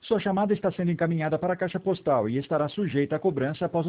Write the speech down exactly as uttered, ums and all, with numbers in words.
Sua chamada está sendo encaminhada para a caixa postal e estará sujeita a cobrança após